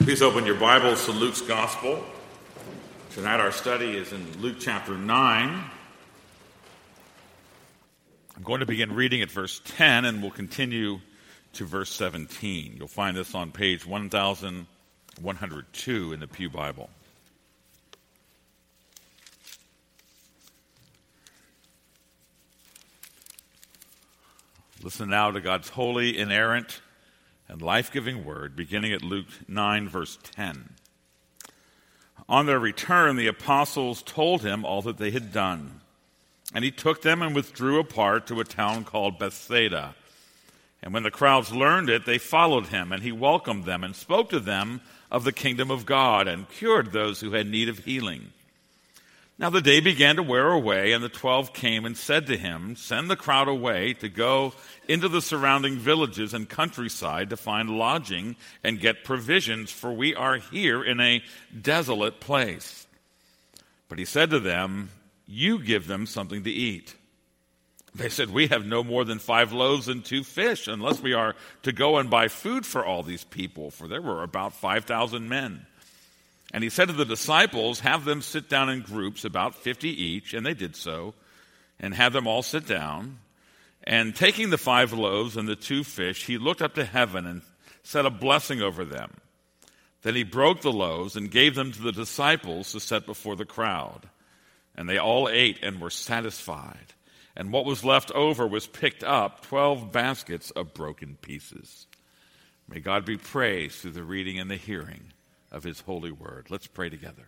Please open your Bibles to Luke's Gospel. Tonight our study is in Luke chapter 9. I'm going to begin reading at verse 10 and we'll continue to verse 17. You'll find this on page 1102 in the Pew Bible. Listen now to God's holy, inerrant, and life-giving word, beginning at Luke 9, verse 10. On their return, the apostles told him all that they had done. And he took them and withdrew apart to a town called Bethsaida. And when the crowds learned it, they followed him, and he welcomed them and spoke to them of the kingdom of God and cured those who had need of healing. Now the day began to wear away, and the 12 came and said to him, "Send the crowd away to go into the surrounding villages and countryside to find lodging and get provisions, for we are here in a desolate place." But he said to them, "You give them something to eat." They said, "We have no more than 5 loaves and 2 fish, unless we are to go and buy food for all these people," for there were about 5,000 men. And he said to the disciples, "Have them sit down in groups, about 50 each." And they did so, and had them all sit down. And taking the 5 loaves and the 2 fish, he looked up to heaven and said a blessing over them. Then he broke the loaves and gave them to the disciples to set before the crowd. And they all ate and were satisfied. And what was left over was picked up, 12 baskets of broken pieces. May God be praised through the reading and the hearing of his holy word. Let's pray together.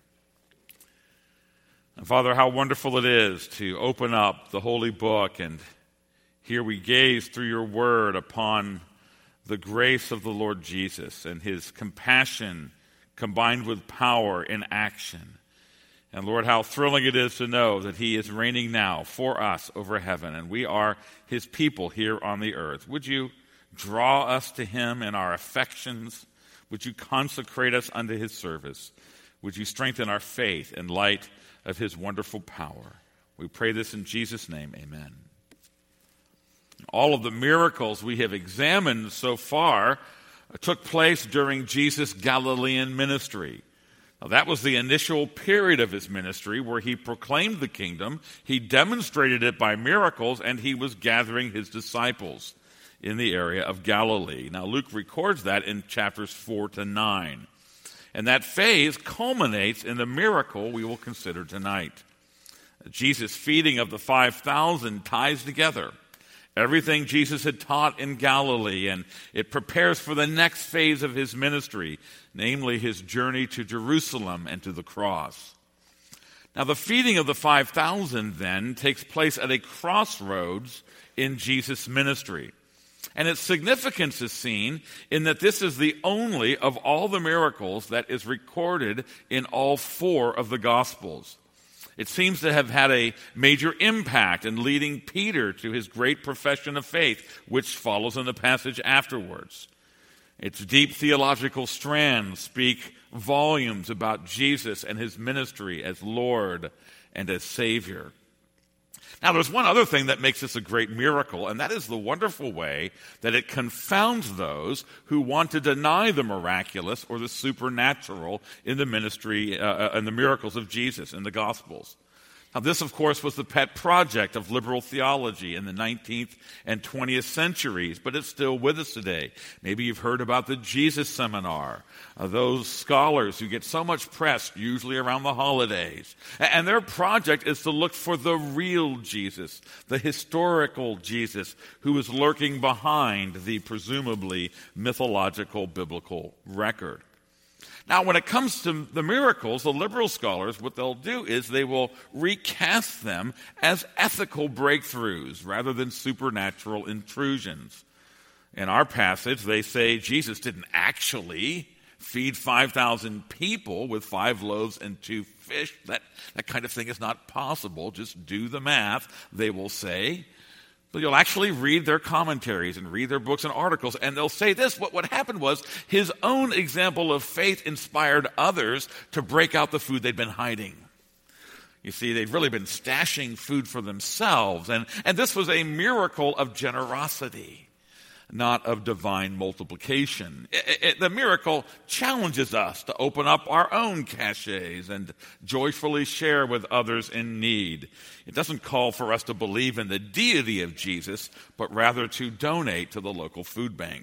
And Father, how wonderful it is to open up the holy book, and here we gaze through your word upon the grace of the Lord Jesus and his compassion combined with power in action. And Lord, how thrilling it is to know that he is reigning now for us over heaven, and we are his people here on the earth. Would you draw us to him in our affections? Would you consecrate us unto his service? Would you strengthen our faith in light of his wonderful power? We pray this in Jesus' name, amen. All of the miracles we have examined so far took place during Jesus' Galilean ministry. Now, that was the initial period of his ministry where he proclaimed the kingdom, he demonstrated it by miracles, and he was gathering his disciples in the area of Galilee. Now, Luke records that in chapters 4 to 9. And that phase culminates in the miracle we will consider tonight. Jesus' feeding of the 5,000 ties together everything Jesus had taught in Galilee, and it prepares for the next phase of his ministry, namely his journey to Jerusalem and to the cross. Now, the feeding of the 5,000 then takes place at a crossroads in Jesus' ministry. And its significance is seen in that this is the only of all the miracles that is recorded in all 4 of the Gospels. It seems to have had a major impact in leading Peter to his great profession of faith, which follows in the passage afterwards. Its deep theological strands speak volumes about Jesus and his ministry as Lord and as Savior. Now, there's one other thing that makes this a great miracle, and that is the wonderful way that it confounds those who want to deny the miraculous or the supernatural in the ministry and the miracles of Jesus in the Gospels. Now, this, of course, was the pet project of liberal theology in the 19th and 20th centuries, but it's still with us today. Maybe you've heard about the Jesus Seminar, those scholars who get so much press, usually around the holidays. And their project is to look for the real Jesus, the historical Jesus, who is lurking behind the presumably mythological biblical record. Now, when it comes to the miracles, the liberal scholars, what they'll do is they will recast them as ethical breakthroughs rather than supernatural intrusions. In our passage, they say Jesus didn't actually feed 5,000 people with 5 loaves and 2 fish. That kind of thing is not possible. Just do the math, they will say. But you'll actually read their commentaries and read their books and articles, and they'll say this: what happened was his own example of faith inspired others to break out the food they'd been hiding. You see, they'd really been stashing food for themselves, and this was a miracle of generosity. not of divine multiplication. The miracle challenges us to open up our own caches and joyfully share with others in need. It doesn't call for us to believe in the deity of Jesus, but rather to donate to the local food bank.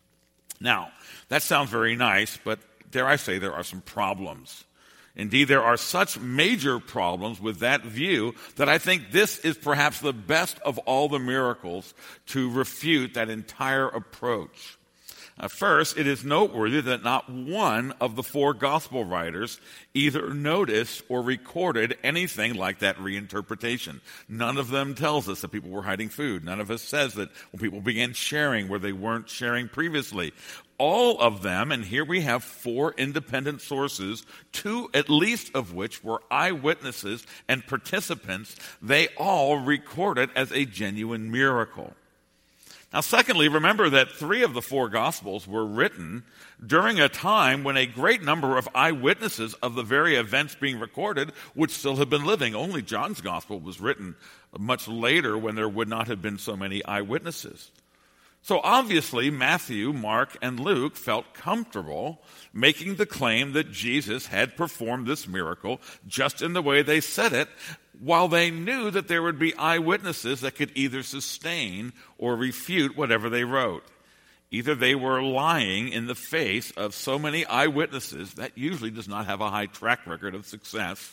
Now, that sounds very nice, but dare I say there are some problems. Indeed, there are such major problems with that view that I think this is perhaps the best of all the miracles to refute that entire approach. First, it is noteworthy that not one of the four gospel writers either noticed or recorded anything like that reinterpretation. None of them tells us that people were hiding food. None of us says that when people began sharing where they weren't sharing previously. All of them, and here we have four independent sources, two at least of which were eyewitnesses and participants, they all record it as a genuine miracle. Now, secondly, remember that three of the four Gospels were written during a time when a great number of eyewitnesses of the very events being recorded would still have been living. Only John's Gospel was written much later when there would not have been so many eyewitnesses. So obviously, Matthew, Mark, and Luke felt comfortable making the claim that Jesus had performed this miracle just in the way they said it, while they knew that there would be eyewitnesses that could either sustain or refute whatever they wrote. Either they were lying in the face of so many eyewitnesses, that usually does not have a high track record of success,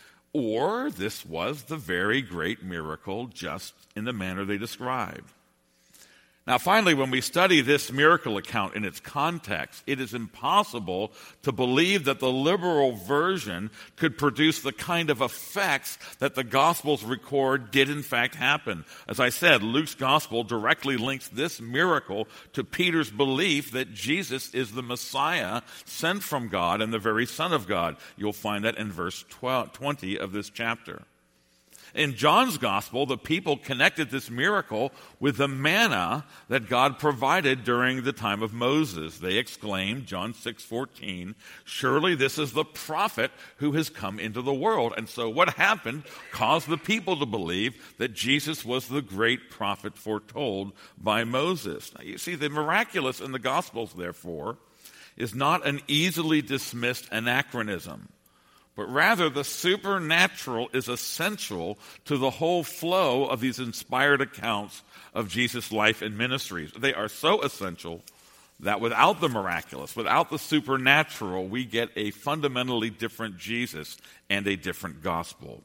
or this was the very great miracle just in the manner they described. Now, finally, when we study this miracle account in its context, it is impossible to believe that the liberal version could produce the kind of effects that the Gospels record did in fact happen. As I said, Luke's Gospel directly links this miracle to Peter's belief that Jesus is the Messiah sent from God and the very Son of God. You'll find that in verse 20 of this chapter. In John's Gospel, the people connected this miracle with the manna that God provided during the time of Moses. They exclaimed, John 6:14, "Surely this is the prophet who has come into the world." And so what happened caused the people to believe that Jesus was the great prophet foretold by Moses. Now, you see, the miraculous in the Gospels, therefore, is not an easily dismissed anachronism, but rather the supernatural is essential to the whole flow of these inspired accounts of Jesus' life and ministries. They are so essential that without the miraculous, without the supernatural, we get a fundamentally different Jesus and a different gospel.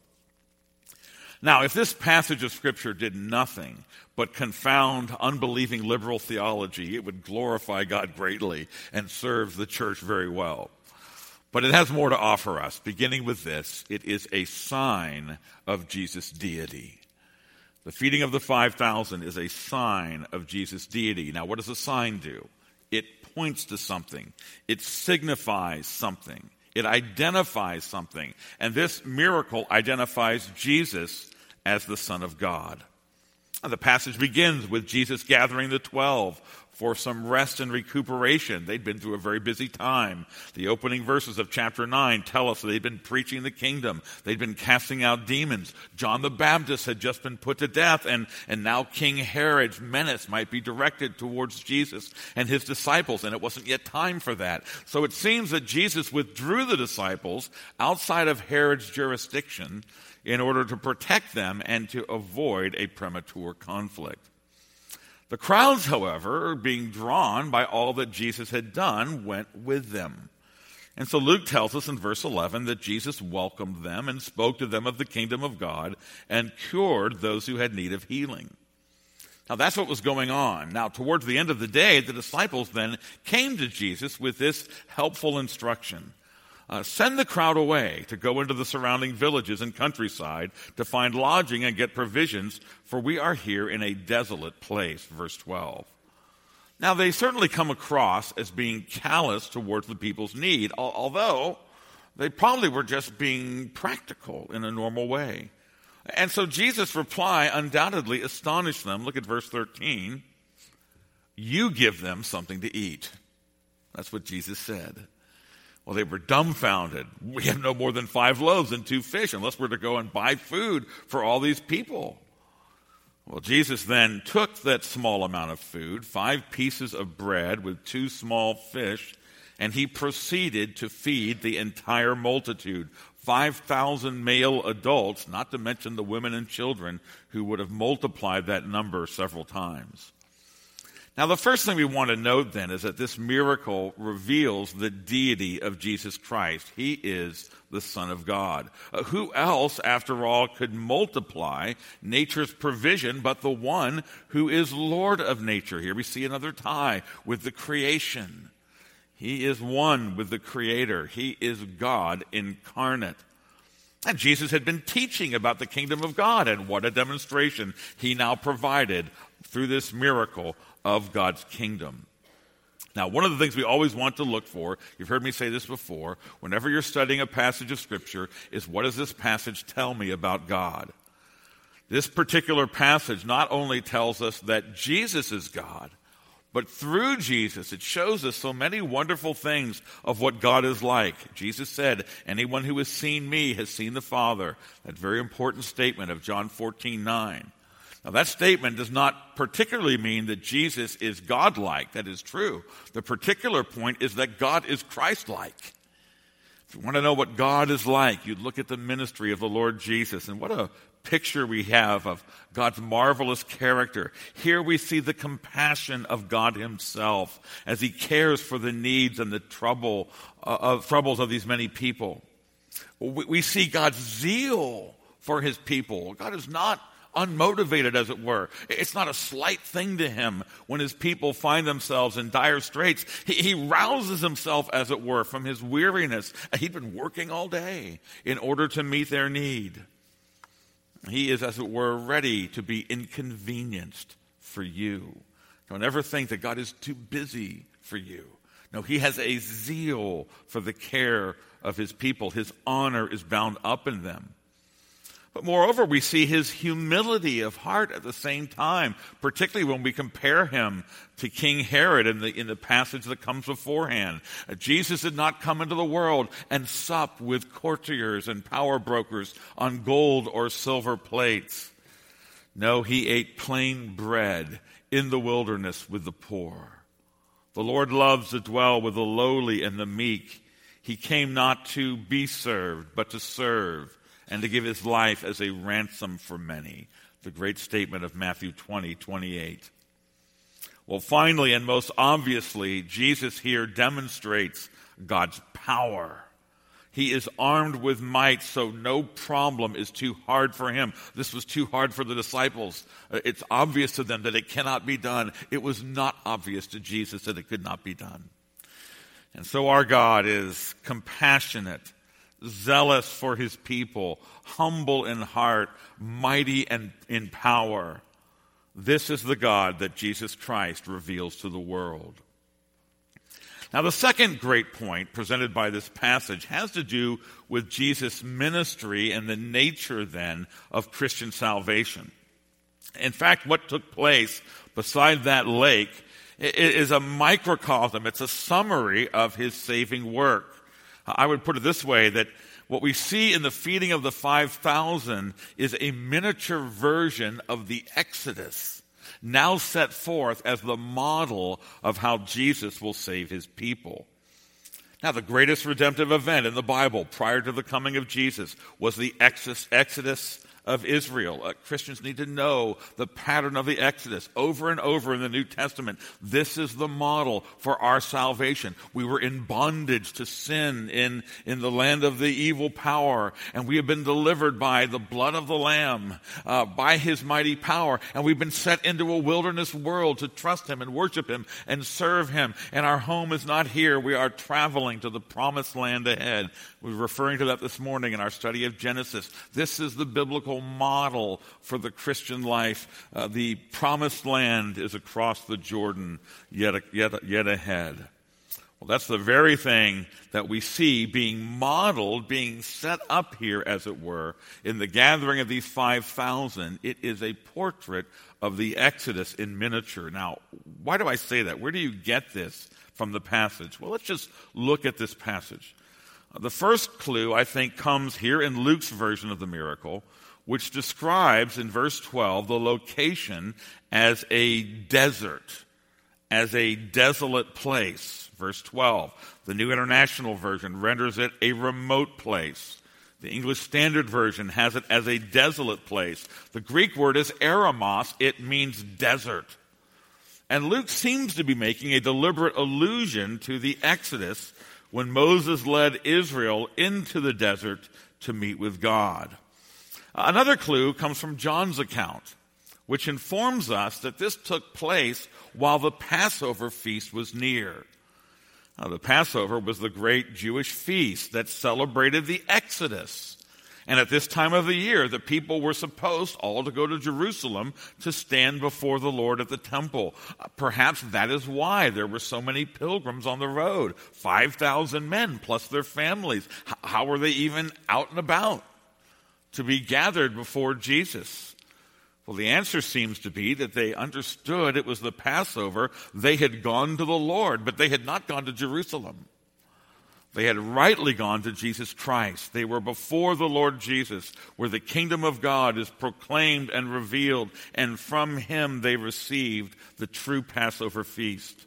Now, if this passage of Scripture did nothing but confound unbelieving liberal theology, it would glorify God greatly and serve the church very well. But it has more to offer us. Beginning with this, it is a sign of Jesus' deity. The feeding of the 5,000 is a sign of Jesus' deity. Now, what does a sign do? It points to something. It signifies something. It identifies something. And this miracle identifies Jesus as the Son of God. The passage begins with Jesus gathering the 12 for some rest and recuperation. They'd been through a very busy time. The opening verses of chapter 9 tell us that they'd been preaching the kingdom. They'd been casting out demons. John the Baptist had just been put to death, and now King Herod's menace might be directed towards Jesus and his disciples, and it wasn't yet time for that. So it seems that Jesus withdrew the disciples outside of Herod's jurisdiction in order to protect them and to avoid a premature conflict. The crowds, however, being drawn by all that Jesus had done, went with them. And so Luke tells us in verse 11 that Jesus welcomed them and spoke to them of the kingdom of God and cured those who had need of healing. Now, that's what was going on. Now, towards the end of the day, the disciples then came to Jesus with this helpful instruction. Send the crowd away to go into the surrounding villages and countryside to find lodging and get provisions, for we are here in a desolate place, verse 12. Now, they certainly come across as being callous towards the people's need, although they probably were just being practical in a normal way. And so Jesus' reply undoubtedly astonished them. Look at verse 13. You give them something to eat. That's what Jesus said. Well, they were dumbfounded. We have no more than 5 loaves and 2 fish unless we're to go and buy food for all these people. Well, Jesus then took that small amount of food, 5 pieces of bread with 2 small fish, and he proceeded to feed the entire multitude, 5,000 male adults, not to mention the women and children who would have multiplied that number several times. Now, the first thing we want to note then is that this miracle reveals the deity of Jesus Christ. He is the Son of God. Who else, after all, could multiply nature's provision but the one who is Lord of nature? Here we see another tie with the creation. He is one with the Creator. He is God incarnate. And Jesus had been teaching about the kingdom of God, and what a demonstration he now provided through this miracle of God's kingdom. Now, one of the things we always want to look for, you've heard me say this before, whenever you're studying a passage of Scripture, is what does this passage tell me about God? This particular passage not only tells us that Jesus is God, but through Jesus, it shows us so many wonderful things of what God is like. Jesus said, anyone who has seen me has seen the Father. That very important statement of John 14:9. Now, that statement does not particularly mean that Jesus is God-like. That is true. The particular point is that God is Christ-like. If you want to know what God is like, you look at the ministry of the Lord Jesus, and what a picture we have of God's marvelous character. Here we see the compassion of God himself as he cares for the needs and the troubles of these many people. We see God's zeal for his people. God is not unmotivated, as it were. It's not a slight thing to him when his people find themselves in dire straits. He rouses himself, as it were, from his weariness. He'd been working all day in order to meet their need. He is, as it were, ready to be inconvenienced for you. Don't ever think that God is too busy for you. No, he has a zeal for the care of his people. His honor is bound up in them. But moreover, we see his humility of heart at the same time, particularly when we compare him to King Herod in the passage that comes beforehand. Jesus did not come into the world and sup with courtiers and power brokers on gold or silver plates. No, he ate plain bread in the wilderness with the poor. The Lord loves to dwell with the lowly and the meek. He came not to be served, but to serve, and to give his life as a ransom for many. The great statement of Matthew 20:28. Well, finally and most obviously, Jesus here demonstrates God's power. He is armed with might, so no problem is too hard for him. This was too hard for the disciples. It's obvious to them that it cannot be done. It was not obvious to Jesus that it could not be done. And so our God is compassionate, zealous for his people, humble in heart, mighty and in power. This is the God that Jesus Christ reveals to the world. Now, the second great point presented by this passage has to do with Jesus' ministry and the nature then of Christian salvation. In fact, what took place beside that lake is a microcosm. It's a summary of his saving work. I would put it this way, that what we see in the feeding of the 5,000 is a miniature version of the Exodus, now set forth as the model of how Jesus will save his people. Now, the greatest redemptive event in the Bible prior to the coming of Jesus was the Exodus of Israel. Christians need to know the pattern of the Exodus over and over in the New Testament. This is the model for our salvation. We were in bondage to sin in the land of the evil power, and we have been delivered by the blood of the Lamb, by his mighty power, and we've been set into a wilderness world to trust him and worship him and serve him. And our home is not here. We are traveling to the promised land ahead. We were referring to that this morning in our study of Genesis. This is the biblical model for the Christian life. The promised land is across the Jordan, yet ahead. Well, that's the very thing that we see being modeled, being set up here, as it were, in the gathering of these 5,000. It is a portrait of the Exodus in miniature. Now, why do I say that? Where do you get this from the passage? Well, let's just look at this passage. The first clue, I think, comes here in Luke's version of the miracle, which describes in verse 12 the location as a desert, as a desolate place. Verse 12, the New International Version renders it a remote place. The English Standard Version has it as a desolate place. The Greek word is eremos. It means desert. And Luke seems to be making a deliberate allusion to the Exodus when Moses led Israel into the desert to meet with God. Another clue comes from John's account, which informs us that this took place while the Passover feast was near. Now, the Passover was the great Jewish feast that celebrated the Exodus. And at this time of the year, the people were supposed all to go to Jerusalem to stand before the Lord at the temple. Perhaps that is why there were so many pilgrims on the road, 5,000 men plus their families. How were they even out and about to be gathered before Jesus? Well, the answer seems to be that they understood it was the Passover. They had gone to the Lord, but they had not gone to Jerusalem. They had rightly gone to Jesus Christ. They were before the Lord Jesus, where the kingdom of God is proclaimed and revealed, and from him they received the true Passover feast.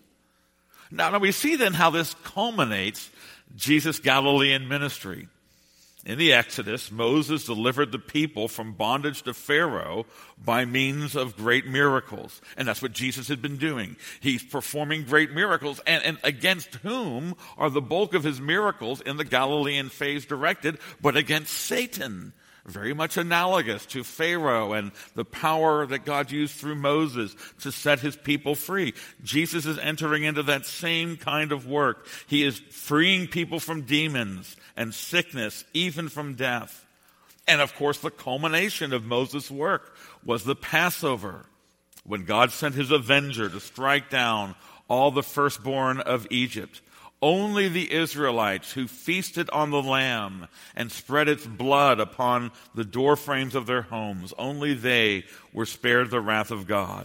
Now we see then how this culminates Jesus' Galilean ministry. In the Exodus, Moses delivered the people from bondage to Pharaoh by means of great miracles. And that's what Jesus had been doing. He's performing great miracles. And against whom are the bulk of his miracles in the Galilean phase directed? But against Satan. Very much analogous to Pharaoh and the power that God used through Moses to set his people free. Jesus is entering into that same kind of work. He is freeing people from demons and sickness, even from death. And of course, the culmination of Moses' work was the Passover, when God sent his avenger to strike down all the firstborn of Egypt. Only the Israelites who feasted on the lamb and spread its blood upon the doorframes of their homes, only they were spared the wrath of God.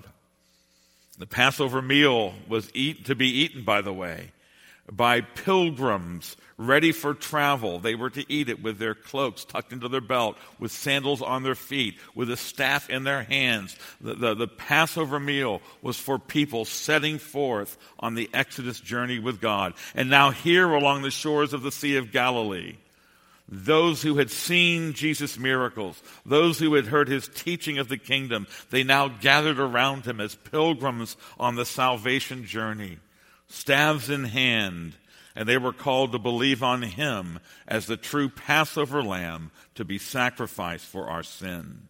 The Passover meal was to be eaten, by the way, by pilgrims ready for travel. They were to eat it with their cloaks tucked into their belt, with sandals on their feet, with a staff in their hands. The Passover meal was for people setting forth on the Exodus journey with God. And now here along the shores of the Sea of Galilee, those who had seen Jesus' miracles, those who had heard his teaching of the kingdom, they now gathered around him as pilgrims on the salvation journey, staves in hand, and they were called to believe on him as the true Passover lamb to be sacrificed for our sin.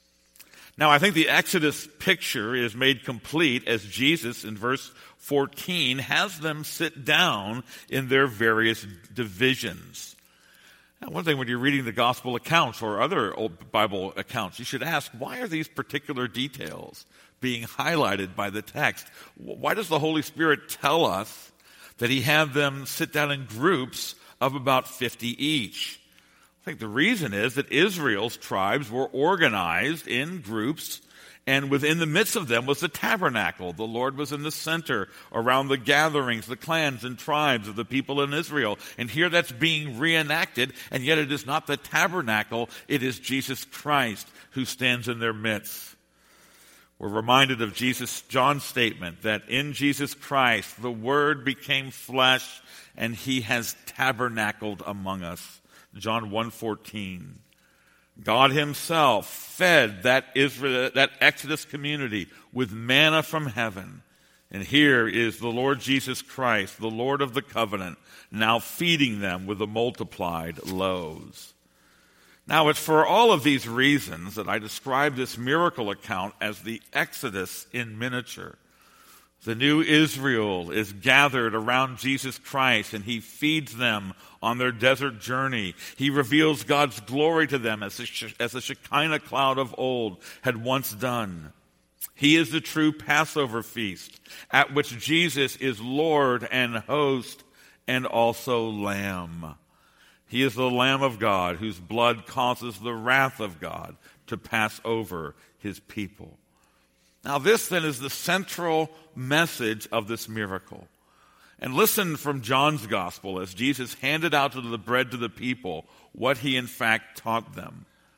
Now, I think the Exodus picture is made complete as Jesus, in verse 14, has them sit down in their various divisions. Now, one thing when you're reading the gospel accounts or other old Bible accounts, you should ask, why are these particular details being highlighted by the text? Why does the Holy Spirit tell us that he had them sit down in groups of about 50 each? I think the reason is that Israel's tribes were organized in groups, and within the midst of them was the tabernacle. The Lord was in the center around the gatherings, the clans and tribes of the people in Israel. And here that's being reenacted, and yet it is not the tabernacle, it is Jesus Christ who stands in their midst. We're reminded of John's statement that in Jesus Christ the Word became flesh and he has tabernacled among us. John 1:14. God himself fed that Exodus community with manna from heaven. And here is the Lord Jesus Christ, the Lord of the covenant, now feeding them with the multiplied loaves. Now, it's for all of these reasons that I describe this miracle account as the Exodus in miniature. The new Israel is gathered around Jesus Christ, and he feeds them on their desert journey. He reveals God's glory to them as the Shekinah cloud of old had once done. He is the true Passover feast, at which Jesus is Lord and host and also Lamb. He is the Lamb of God, whose blood causes the wrath of God to pass over his people. Now this then is the central message of this miracle. And listen from John's gospel as Jesus handed out the bread to the people, what he in fact taught them.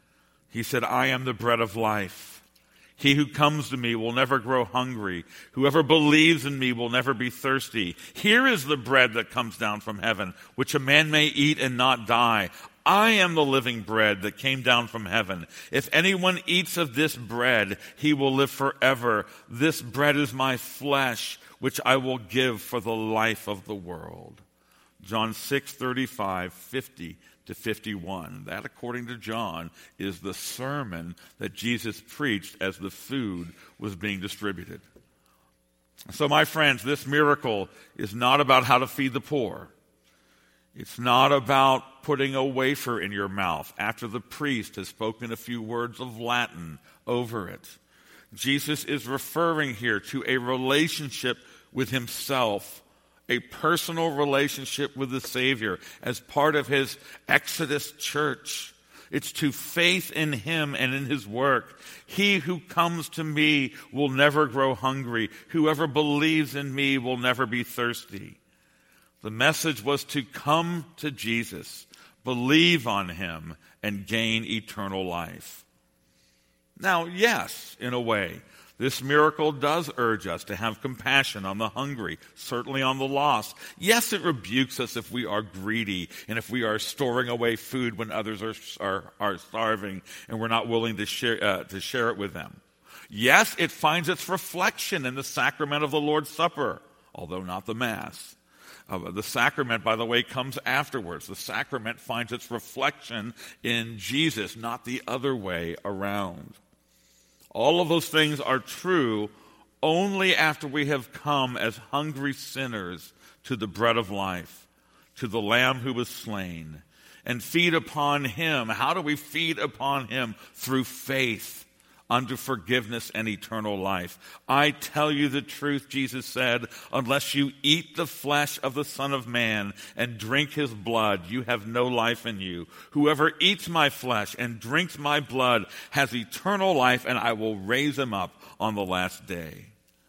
He said, I am the bread of life. He who comes to me will never grow hungry. Whoever believes in me will never be thirsty. Here is the bread that comes down from heaven, which a man may eat and not die. I am the living bread that came down from heaven. If anyone eats of this bread, he will live forever. This bread is my flesh, which I will give for the life of the world. John 6:35, 50 to 51. That, according to John, is the sermon that Jesus preached as the food was being distributed. So, my friends, this miracle is not about how to feed the poor. It's not about putting a wafer in your mouth after the priest has spoken a few words of Latin over it. Jesus is referring here to a relationship with himself, a personal relationship with the Savior as part of his Exodus church. It's to faith in him and in his work. He who comes to me will never grow hungry. Whoever believes in me will never be thirsty. The message was to come to Jesus, believe on him, and gain eternal life. Now, yes, in a way, this miracle does urge us to have compassion on the hungry, certainly on the lost. Yes, it rebukes us if we are greedy and if we are storing away food when others are starving and we're not willing to share it with them. Yes, it finds its reflection in the sacrament of the Lord's Supper, although not the Mass. The sacrament, by the way, comes afterwards. The sacrament finds its reflection in Jesus, not the other way around. All of those things are true only after we have come as hungry sinners to the bread of life, to the Lamb who was slain, and feed upon him. How do we feed upon him? Through faith unto forgiveness and eternal life. I tell you the truth, Jesus said, unless you eat the flesh of the Son of Man and drink his blood, you have no life in you. Whoever eats my flesh and drinks my blood has eternal life, and I will raise him up on the last day.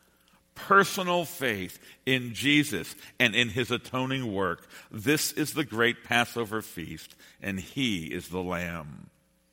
Personal faith in Jesus and in his atoning work. This is the great Passover feast, and he is the Lamb.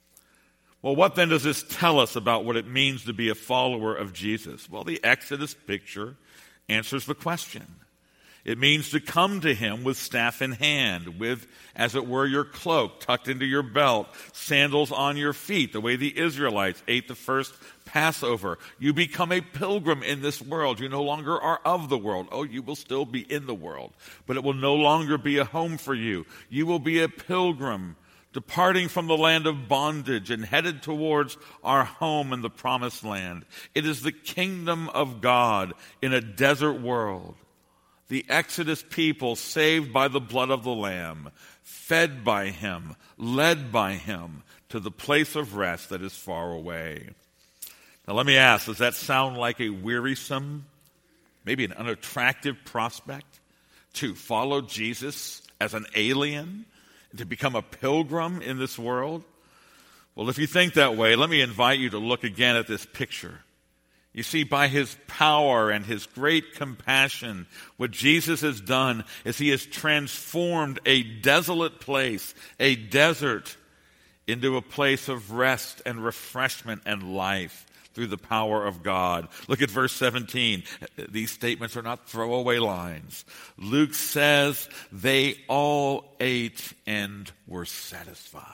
Well, what then does this tell us about what it means to be a follower of Jesus? Well, the Exodus picture answers the question. It means to come to him with staff in hand, with, as it were, your cloak tucked into your belt, sandals on your feet, the way the Israelites ate the first Passover. You become a pilgrim in this world. You no longer are of the world. Oh, you will still be in the world, but it will no longer be a home for you. You will be a pilgrim, departing from the land of bondage and headed towards our home in the promised land. It is the kingdom of God in a desert world. The Exodus people saved by the blood of the Lamb, fed by him, led by him to the place of rest that is far away. Now let me ask, does that sound like a wearisome, maybe an unattractive prospect to follow Jesus as an alien? To become a pilgrim in this world? Well, if you think that way, let me invite you to look again at this picture. You see, by his power and his great compassion, what Jesus has done is he has transformed a desolate place, a desert, into a place of rest and refreshment and life through the power of God. Look at verse 17. These statements are not throwaway lines. Luke says, they all ate and were satisfied.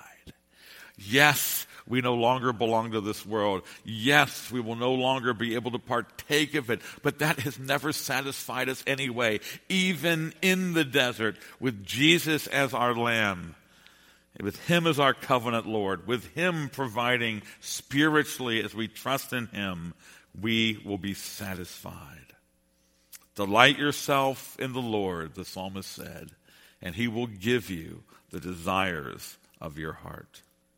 Yes, we no longer belong to this world. Yes, we will no longer be able to partake of it, but that has never satisfied us anyway. Even in the desert, with Jesus as our Lamb, with him as our covenant Lord, with him providing spiritually as we trust in him, we will be satisfied. Delight yourself in the Lord, the psalmist said, and he will give you the desires of your heart.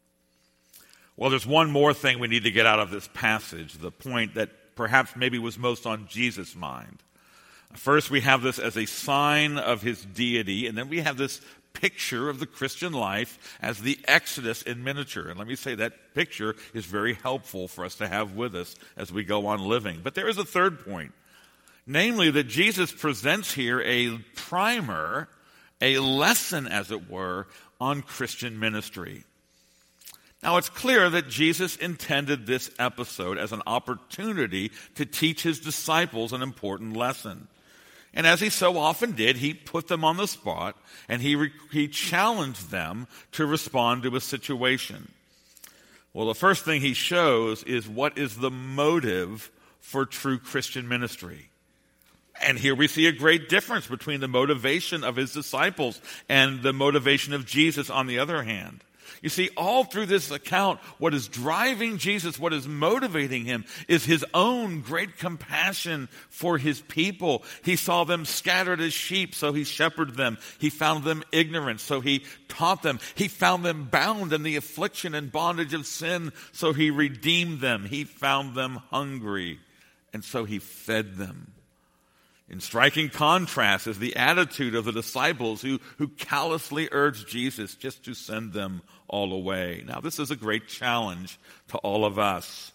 Well, there's one more thing we need to get out of this passage, the point that perhaps maybe was most on Jesus' mind. First, we have this as a sign of his deity, and then we have this picture of the Christian life as the Exodus in miniature. And let me say that picture is very helpful for us to have with us as we go on living. But there is a third point, namely that Jesus presents here a primer, a lesson, as it were, on Christian ministry. Now, it's clear that Jesus intended this episode as an opportunity to teach his disciples an important lesson. And as he so often did, he put them on the spot, and he challenged them to respond to a situation. Well, the first thing he shows is what is the motive for true Christian ministry. And here we see a great difference between the motivation of his disciples and the motivation of Jesus on the other hand. You see, all through this account, what is driving Jesus, what is motivating him, is his own great compassion for his people. He saw them scattered as sheep, so he shepherded them. He found them ignorant, so he taught them. He found them bound in the affliction and bondage of sin, so he redeemed them. He found them hungry, and so he fed them. In striking contrast is the attitude of the disciples who callously urged Jesus just to send them all away. Now, this is a great challenge to all of us.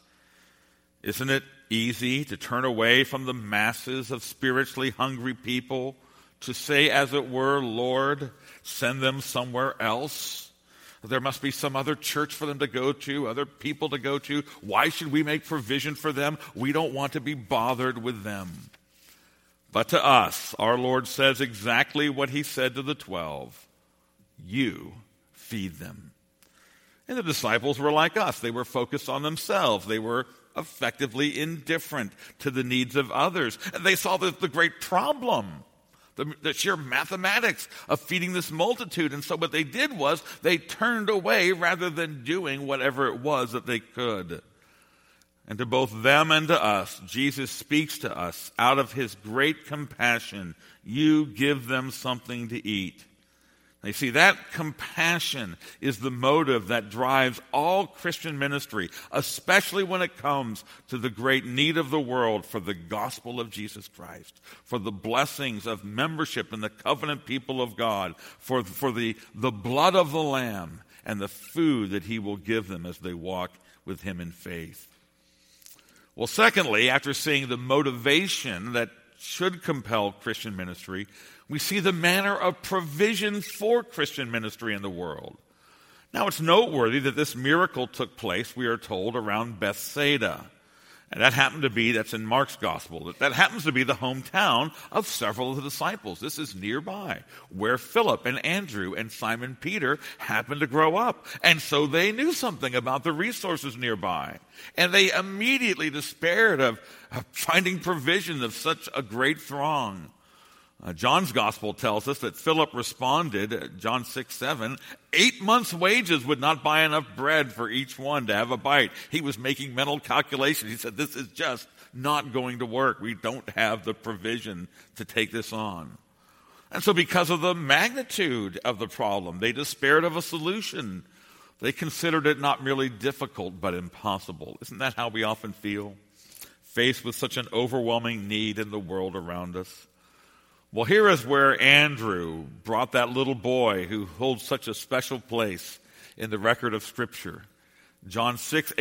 Isn't it easy to turn away from the masses of spiritually hungry people, to say, as it were, Lord, send them somewhere else? There must be some other church for them to go to, other people to go to. Why should we make provision for them? We don't want to be bothered with them. But to us, our Lord says exactly what he said to the 12. You feed them. And the disciples were like us. They were focused on themselves. They were effectively indifferent to the needs of others. And they saw the great problem, the sheer mathematics of feeding this multitude. And so what they did was they turned away rather than doing whatever it was that they could. And to both them and to us, Jesus speaks to us out of his great compassion. You give them something to eat. Now, you see, that compassion is the motive that drives all Christian ministry, especially when it comes to the great need of the world for the gospel of Jesus Christ, for the blessings of membership in the covenant people of God, for the blood of the Lamb and the food that he will give them as they walk with him in faith. Well, secondly, after seeing the motivation that should compel Christian ministry, we see the manner of provision for Christian ministry in the world. Now, it's noteworthy that this miracle took place, we are told, around Bethsaida. And that's in Mark's gospel. That happens to be the hometown of several of the disciples. This is nearby, where Philip and Andrew and Simon Peter happened to grow up. And so they knew something about the resources nearby. And they immediately despaired of finding provision of such a great throng. John's gospel tells us that Philip responded, John 6:7, 8 months' wages would not buy enough bread for each one to have a bite. He was making mental calculations. He said, this is just not going to work. We don't have the provision to take this on. And so because of the magnitude of the problem, they despaired of a solution. They considered it not merely difficult, but impossible. Isn't that how we often feel, faced with such an overwhelming need in the world around us? Well, here is where Andrew brought that little boy who holds such a special place in the record of Scripture. John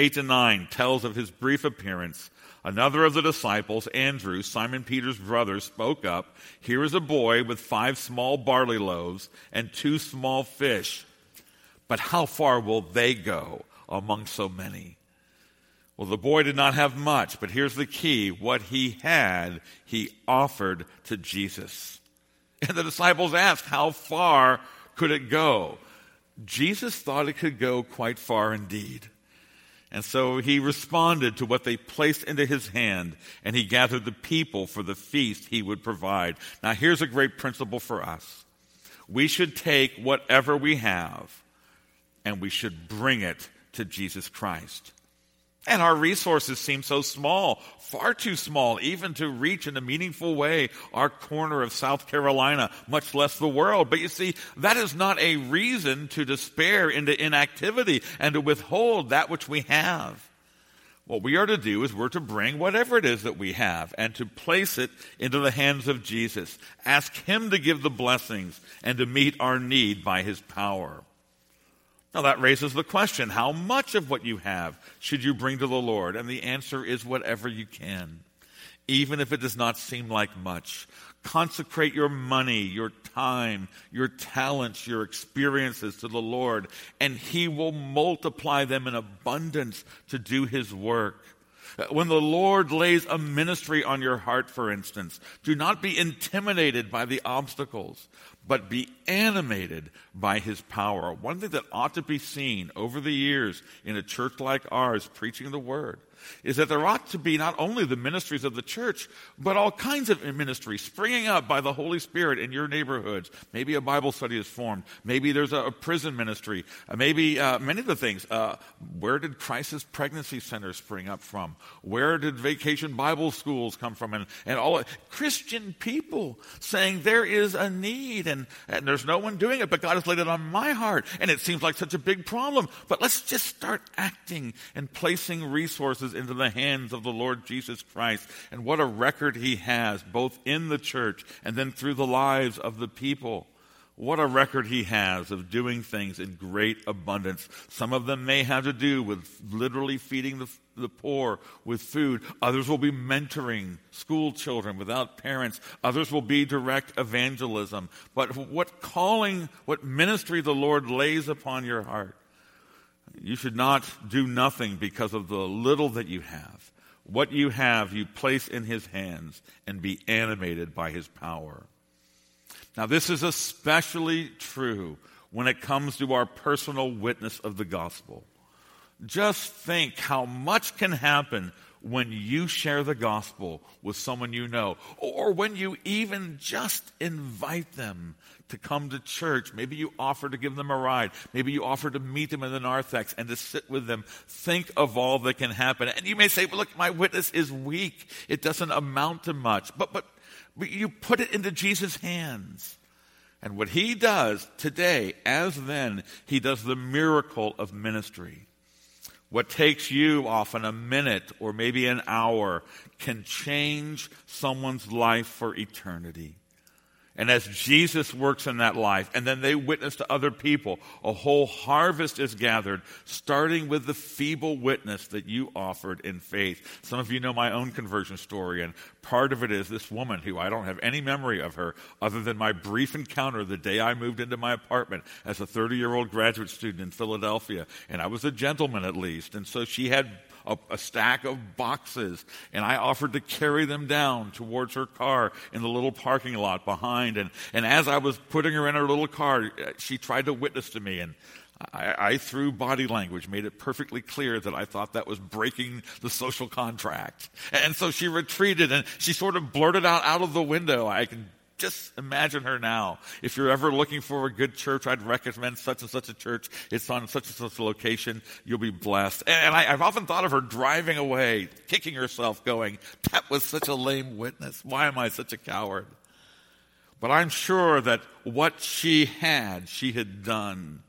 6:8-9 tells of his brief appearance. Another of the disciples, Andrew, Simon Peter's brother, spoke up. Here is a boy with 5 small barley loaves and 2 small fish. But how far will they go among so many? Well, the boy did not have much, but here's the key. What he had, he offered to Jesus. And the disciples asked, how far could it go? Jesus thought it could go quite far indeed. And so he responded to what they placed into his hand, and he gathered the people for the feast he would provide. Now, here's a great principle for us. We should take whatever we have, and we should bring it to Jesus Christ. And our resources seem so small, far too small, even to reach in a meaningful way our corner of South Carolina, much less the world. But you see, that is not a reason to despair into inactivity and to withhold that which we have. What we are to do is we're to bring whatever it is that we have and to place it into the hands of Jesus. Ask him to give the blessings and to meet our need by his power. Now that raises the question, how much of what you have should you bring to the Lord? And the answer is whatever you can, even if it does not seem like much. Consecrate your money, your time, your talents, your experiences to the Lord, and He will multiply them in abundance to do His work. When the Lord lays a ministry on your heart, for instance, do not be intimidated by the obstacles, but be animated by His power. One thing that ought to be seen over the years in a church like ours preaching the Word is that there ought to be not only the ministries of the church, but all kinds of ministries springing up by the Holy Spirit in your neighborhoods. Maybe a Bible study is formed. Maybe there's a prison ministry. Maybe many of the things. Where did crisis pregnancy centers spring up from? Where did vacation Bible schools come from? And all Christian people saying there is a need and there's no one doing it, but God has laid it on my heart. And it seems like such a big problem. But let's just start acting and placing resources into the hands of the Lord Jesus Christ. And what a record He has, both in the church and then through the lives of the people. What a record He has of doing things in great abundance. Some of them may have to do with literally feeding the poor with food. Others will be mentoring school children without parents. Others will be direct evangelism. But what ministry the Lord lays upon your heart, you should not do nothing because of the little that you have. What you have, you place in His hands and be animated by His power. Now, this is especially true when it comes to our personal witness of the gospel. Just think how much can happen when you share the gospel with someone you know, or when you even just invite them to come to church. Maybe you offer to give them a ride. Maybe you offer to meet them in the narthex and to sit with them. Think of all that can happen. And you may say, well, look, my witness is weak. It doesn't amount to much. But you put it into Jesus' hands. And what He does today, as then, He does the miracle of ministry. What takes you often a minute or maybe an hour can change someone's life for eternity. And as Jesus works in that life, and then they witness to other people, a whole harvest is gathered, starting with the feeble witness that you offered in faith. Some of you know my own conversion story, and part of it is this woman who I don't have any memory of her other than my brief encounter the day I moved into my apartment as a 30-year-old graduate student in Philadelphia. And I was a gentleman at least, and so she had a stack of boxes, and I offered to carry them down towards her car in the little parking lot behind. And as I was putting her in her little car, she tried to witness to me, and I through body language, made it perfectly clear that I thought that was breaking the social contract. And so she retreated, and she sort of blurted out of the window, I can just imagine her now. If you're ever looking for a good church, I'd recommend such and such a church. It's on such and such a location. You'll be blessed. And I've often thought of her driving away, kicking herself, going, that was such a lame witness. Why am I such a coward? But I'm sure that what she had done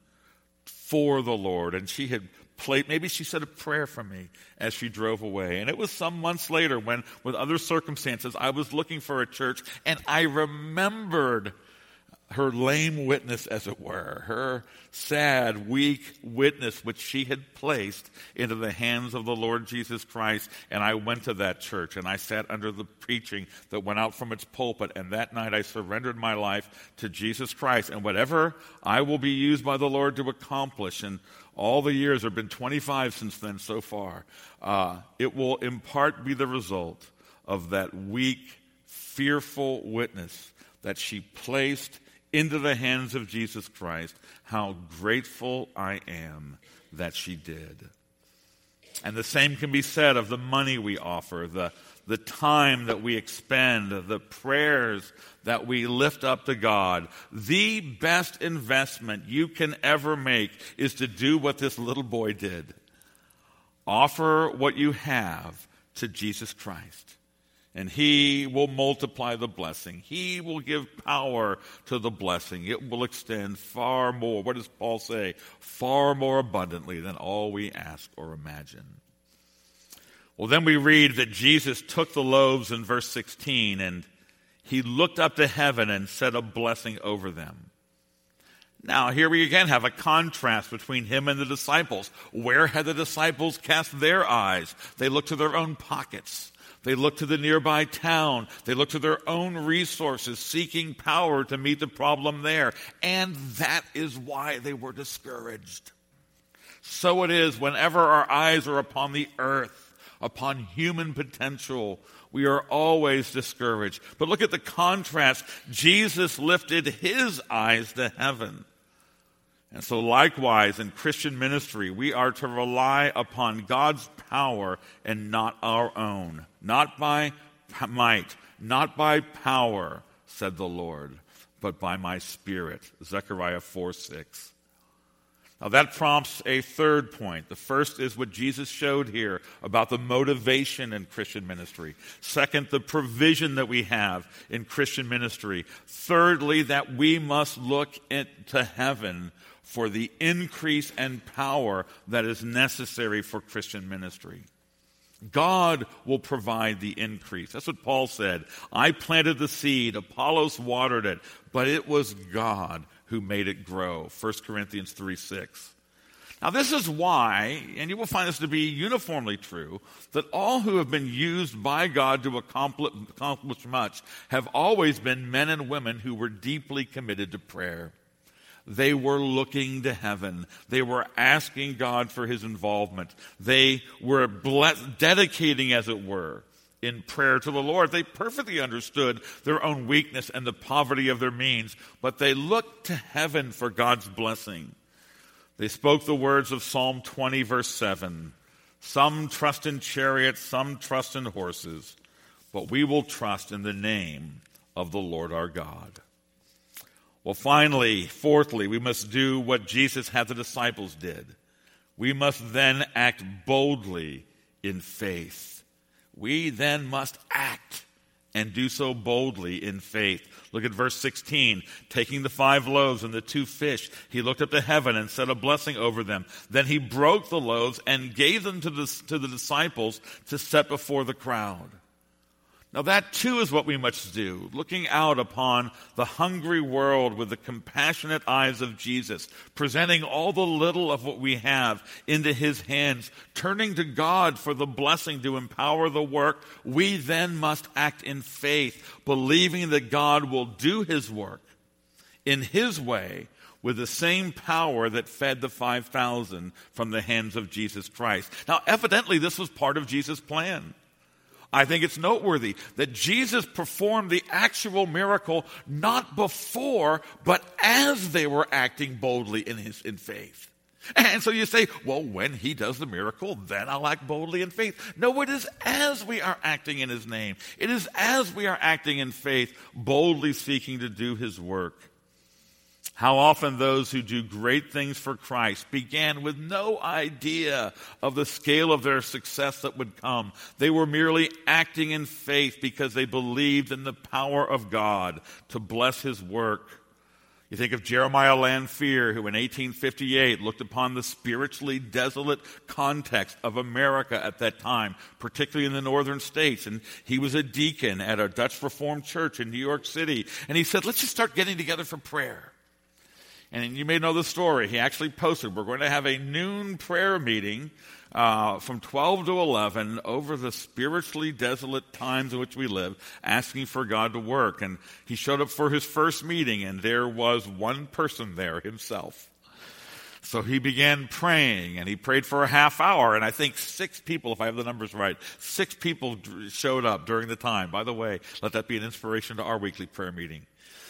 for the Lord. And she had maybe she said a prayer for me as she drove away. And it was some months later when, with other circumstances, I was looking for a church, and I remembered her lame witness, as it were, her sad, weak witness, which she had placed into the hands of the Lord Jesus Christ. And I went to that church, and I sat under the preaching that went out from its pulpit. And that night I surrendered my life to Jesus Christ. And whatever I will be used by the Lord to accomplish, and all the years, there have been 25 since then so far, it will in part be the result of that weak, fearful witness that she placed into the hands of Jesus Christ. How grateful I am that she did. And the same can be said of the money we offer, the time that we expend, the prayers that we lift up to God. The best investment you can ever make is to do what this little boy did. Offer what you have to Jesus Christ, and He will multiply the blessing. He will give power to the blessing. It will extend far more. What does Paul say? Far more abundantly than all we ask or imagine. Well, then we read that Jesus took the loaves in verse 16, and He looked up to heaven and said a blessing over them. Now, here we again have a contrast between Him and the disciples. Where had the disciples cast their eyes? They looked to their own pockets. They looked to the nearby town. They looked to their own resources, seeking power to meet the problem there. And that is why they were discouraged. So it is whenever our eyes are upon the earth, upon human potential, we are always discouraged. But look at the contrast. Jesus lifted his eyes to heaven. And so likewise in Christian ministry, we are to rely upon God's power and not our own. Not by might, not by power, said the Lord, but by my Spirit. Zechariah 4:6. Now that prompts a third point. The first is what Jesus showed here about the motivation in Christian ministry. Second, the provision that we have in Christian ministry. Thirdly, that we must look into heaven for the increase and power that is necessary for Christian ministry. God will provide the increase. That's what Paul said. I planted the seed, Apollos watered it, but it was God who made it grow. 1 Corinthians 3:6. Now this is why, and you will find this to be uniformly true, that all who have been used by God to accomplish much have always been men and women who were deeply committed to prayer. They were looking to heaven. They were asking God for his involvement. They were dedicating, as it were, in prayer to the Lord. They perfectly understood their own weakness and the poverty of their means, but they looked to heaven for God's blessing. They spoke the words of Psalm 20, verse 7. Some trust in chariots, some trust in horses, but we will trust in the name of the Lord our God. Well, finally, fourthly, we must do what Jesus had the disciples did. We must then act boldly in faith. We then must act and do so boldly in faith. Look at verse 16. Taking the 5 loaves and the 2 fish, he looked up to heaven and said a blessing over them. Then he broke the loaves and gave them to the disciples to set before the crowd. Now that too is what we must do, looking out upon the hungry world with the compassionate eyes of Jesus, presenting all the little of what we have into his hands, turning to God for the blessing to empower the work. We then must act in faith, believing that God will do his work in his way with the same power that fed the 5,000 from the hands of Jesus Christ. Now evidently this was part of Jesus' plan. I think it's noteworthy that Jesus performed the actual miracle not before, but as they were acting boldly in faith. And so you say, well, when he does the miracle, then I'll act boldly in faith. No, it is as we are acting in his name. It is as we are acting in faith, boldly seeking to do his work. How often those who do great things for Christ began with no idea of the scale of their success that would come. They were merely acting in faith because they believed in the power of God to bless his work. You think of Jeremiah Lanphier, who in 1858 looked upon the spiritually desolate context of America at that time, particularly in the northern states. And he was a deacon at a Dutch Reformed church in New York City. And he said, let's just start getting together for prayer. And you may know the story. He actually posted, we're going to have a noon prayer meeting from 12 to 11 over the spiritually desolate times in which we live, asking for God to work. And he showed up for his first meeting, and there was one person there, himself. So he began praying, and he prayed for a half hour, and I think 6 people, if I have the numbers right, 6 people showed up during the time. By the way, let that be an inspiration to our weekly prayer meeting.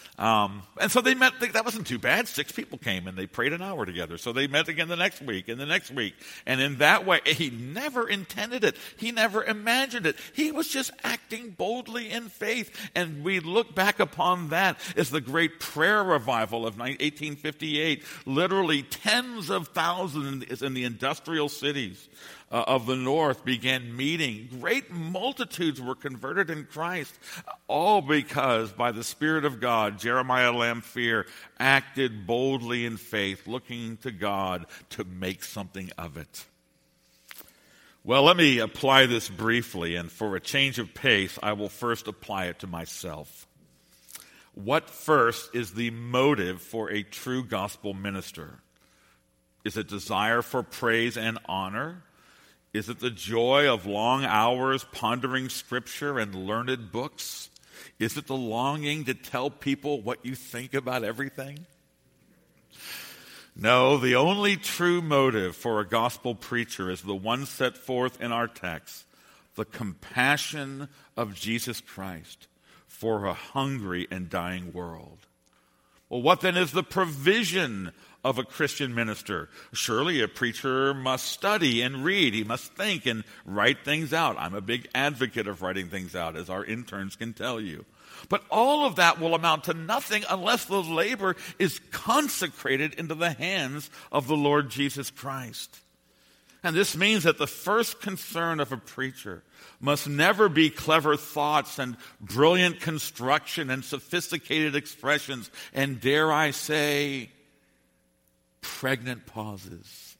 And so they met, that wasn't too bad. 6 people came and they prayed an hour together. So they met again the next week and the next week. And in that way, he never intended it. He never imagined it. He was just acting boldly in faith. And we look back upon that as the great prayer revival of 1858. Literally tens of thousands in the industrial cities of the North began meeting. Great multitudes were converted in Christ, all because by the Spirit of God, Jeremiah Lanphier acted boldly in faith, looking to God to make something of it. Well, let me apply this briefly, and for a change of pace, I will first apply it to myself. What first is the motive for a true gospel minister? Is it desire for praise and honor? Is it the joy of long hours pondering Scripture and learned books? Is it the longing to tell people what you think about everything? No, the only true motive for a gospel preacher is the one set forth in our text, the compassion of Jesus Christ for a hungry and dying world. Well, what then is the provision of a Christian minister? Surely a preacher must study and read. He must think and write things out. I'm a big advocate of writing things out, as our interns can tell you. But all of that will amount to nothing unless the labor is consecrated into the hands of the Lord Jesus Christ. And this means that the first concern of a preacher must never be clever thoughts and brilliant construction and sophisticated expressions and, dare I say, pregnant pauses.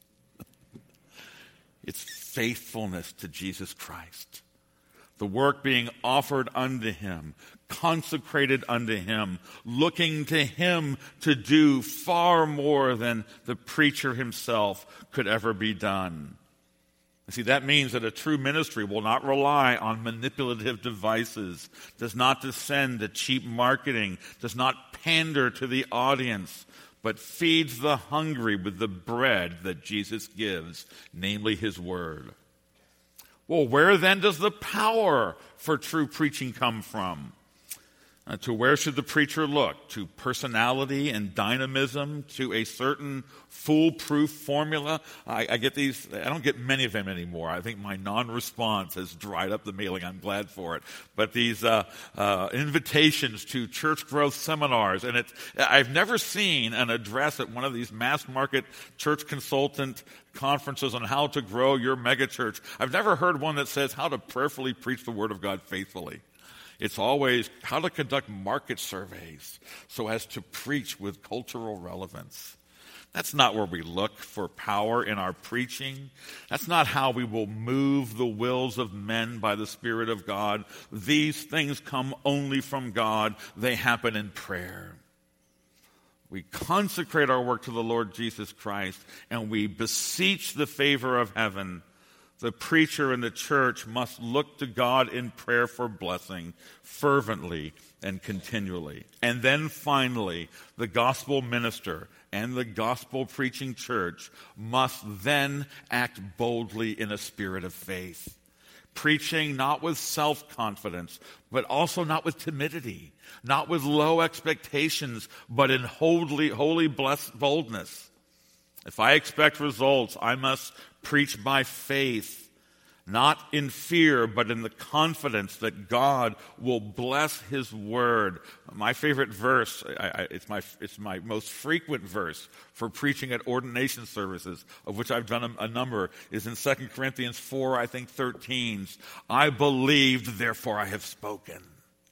It's faithfulness to Jesus Christ. The work being offered unto him, consecrated unto him, looking to him to do far more than the preacher himself could ever be done. See, that means that a true ministry will not rely on manipulative devices, does not descend to cheap marketing, does not pander to the audience, but feeds the hungry with the bread that Jesus gives, namely his word. Well, where then does the power for true preaching come from? To where should the preacher look? To personality and dynamism? To a certain foolproof formula? I get these, I don't get many of them anymore. I think my non-response has dried up the mailing. I'm glad for it. But these invitations to church growth seminars, and I've never seen an address at one of these mass market church consultant conferences on how to grow your megachurch. I've never heard one that says how to prayerfully preach the Word of God faithfully. It's always how to conduct market surveys so as to preach with cultural relevance. That's not where we look for power in our preaching. That's not how we will move the wills of men by the Spirit of God. These things come only from God. They happen in prayer. We consecrate our work to the Lord Jesus Christ, and we beseech the favor of heaven. The preacher in the church must look to God in prayer for blessing fervently and continually. And then finally, the gospel minister and the gospel preaching church must then act boldly in a spirit of faith. Preaching not with self-confidence, but also not with timidity, not with low expectations, but in holy boldness. If I expect results, I must preach by faith, not in fear, but in the confidence that God will bless his word. My favorite verse, it's my most frequent verse for preaching at ordination services, of which I've done a number, is in 2 Corinthians 4, 13. I believed, therefore I have spoken.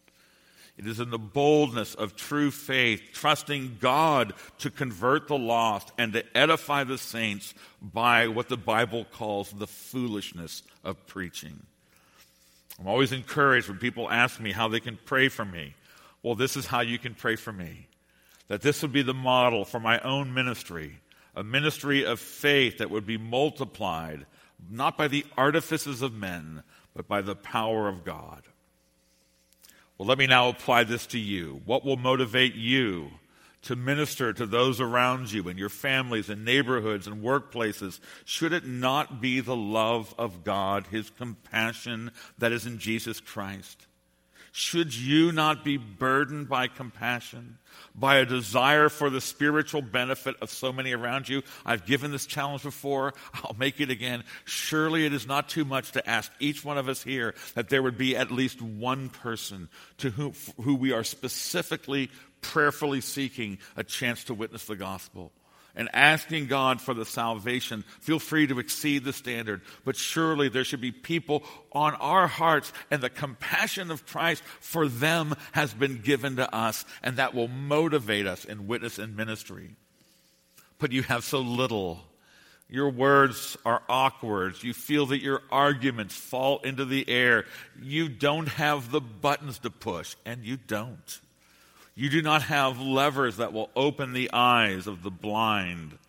It is in the boldness of true faith, trusting God to convert the lost and to edify the saints by what the Bible calls the foolishness of preaching. I'm always encouraged when people ask me how they can pray for me. Well, this is how you can pray for me. That this would be the model for my own ministry, a ministry of faith that would be multiplied, not by the artifices of men, but by the power of God. Well, let me now apply this to you. What will motivate you to minister to those around you in your families and neighborhoods and workplaces? Should it not be the love of God, his compassion that is in Jesus Christ? Should you not be burdened by compassion, by a desire for the spiritual benefit of so many around you? I've given this challenge before. I'll make it again. Surely it is not too much to ask each one of us here that there would be at least one person to who we are specifically, prayerfully seeking a chance to witness the gospel. And asking God for the salvation. Feel free to exceed the standard, but surely there should be people on our hearts, and the compassion of Christ for them has been given to us, and that will motivate us in witness and ministry. But you have so little. Your words are awkward. You feel that your arguments fall into the air. You don't have the buttons to push, and you don't. You do not have levers that will open the eyes of the blind.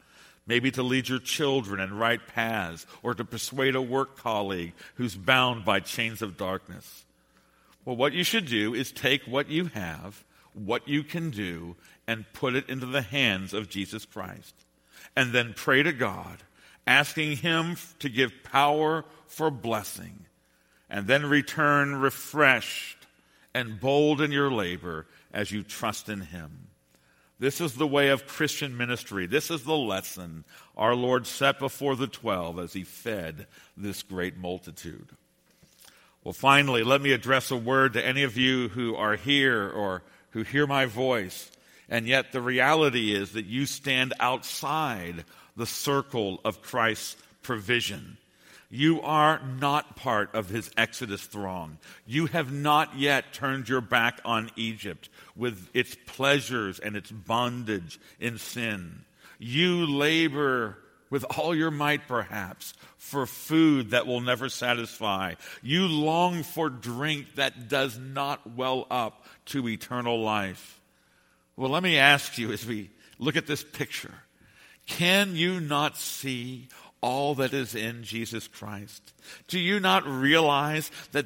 maybe to lead your children in right paths, or to persuade a work colleague who's bound by chains of darkness. Well, what you should do is take what you have, what you can do, and put it into the hands of Jesus Christ. And then pray to God, asking him to give power for blessing. And then return refreshed and bold in your labor as you trust in him. This is the way of Christian ministry. This is the lesson our Lord set before the 12 as he fed this great multitude. Well, finally, let me address a word to any of you who are here or who hear my voice, and yet the reality is that you stand outside the circle of Christ's provision. You are not part of his Exodus throng. You have not yet turned your back on Egypt with its pleasures and its bondage in sin. You labor with all your might, perhaps, for food that will never satisfy. You long for drink that does not well up to eternal life. Well, let me ask you as we look at this picture, can you not see all that is in Jesus Christ? Do you not realize that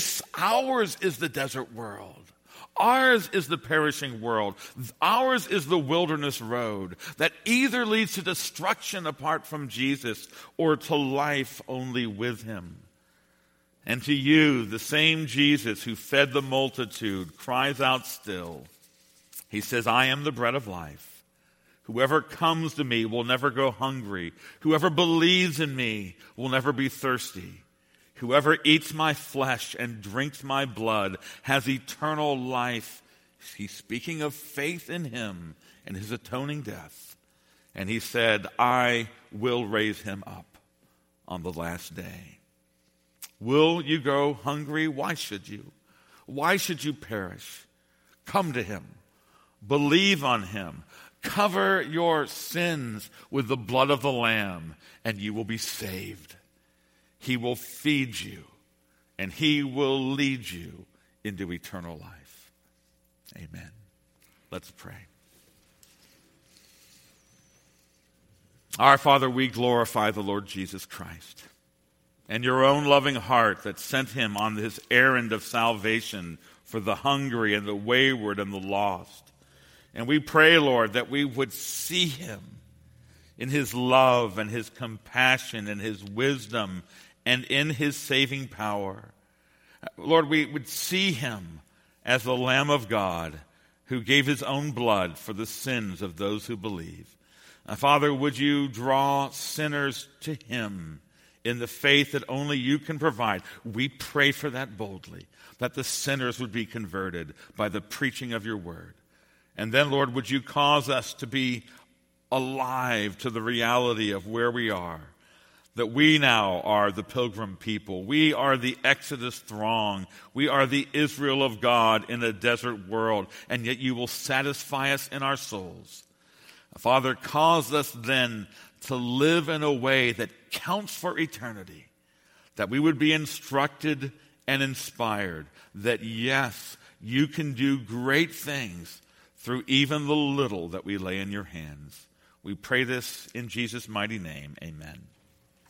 ours is the desert world? Ours is the perishing world. Ours is the wilderness road that either leads to destruction apart from Jesus or to life only with him. And to you, the same Jesus who fed the multitude cries out still. He says, I am the bread of life. Whoever comes to me will never go hungry. Whoever believes in me will never be thirsty. Whoever eats my flesh and drinks my blood has eternal life. He's speaking of faith in him and his atoning death. And he said, I will raise him up on the last day. Will you go hungry? Why should you? Why should you perish? Come to him. Believe on him. Cover your sins with the blood of the Lamb, and you will be saved. He will feed you, and he will lead you into eternal life. Amen. Let's pray. Our Father, we glorify the Lord Jesus Christ and your own loving heart that sent him on his errand of salvation for the hungry and the wayward and the lost. And we pray, Lord, that we would see him in his love and his compassion and his wisdom and in his saving power. Lord, we would see him as the Lamb of God who gave his own blood for the sins of those who believe. Father, would you draw sinners to him in the faith that only you can provide? We pray for that boldly, that the sinners would be converted by the preaching of your word. And then, Lord, would you cause us to be alive to the reality of where we are, that we now are the pilgrim people. We are the Exodus throng. We are the Israel of God in a desert world, and yet you will satisfy us in our souls. Father, cause us then to live in a way that counts for eternity, that we would be instructed and inspired, that yes, you can do great things through even the little that we lay in your hands. We pray this in Jesus' mighty name. Amen.